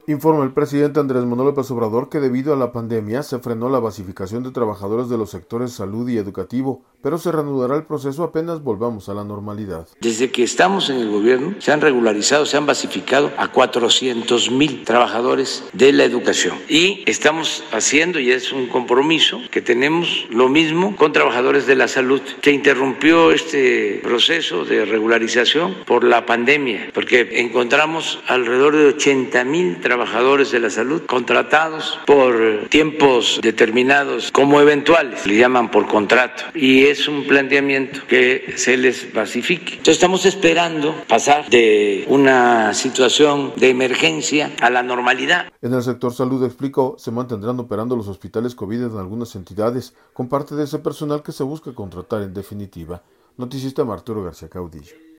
Informa el presidente Andrés Manuel López Obrador que debido a la pandemia se frenó la basificación de trabajadores de los sectores salud y educativo, pero se reanudará el proceso apenas volvamos a la normalidad. Desde que estamos en el gobierno se han regularizado, se han basificado a 400,000 trabajadores de la educación y estamos haciendo, y es un compromiso que tenemos, lo mismo con trabajadores de la salud. Se interrumpió este proceso de regularización por la pandemia, porque encontramos alrededor de 80,000 trabajadores de la salud contratados por tiempos determinados como eventuales, le llaman por contrato, y es un planteamiento que se les basifique. Entonces estamos esperando pasar de una situación de emergencia a la normalidad. En el sector salud, explicó, se mantendrán operando los hospitales COVID en algunas entidades, con parte de ese personal que se busca contratar en definitiva. Noticista Arturo García Caudillo.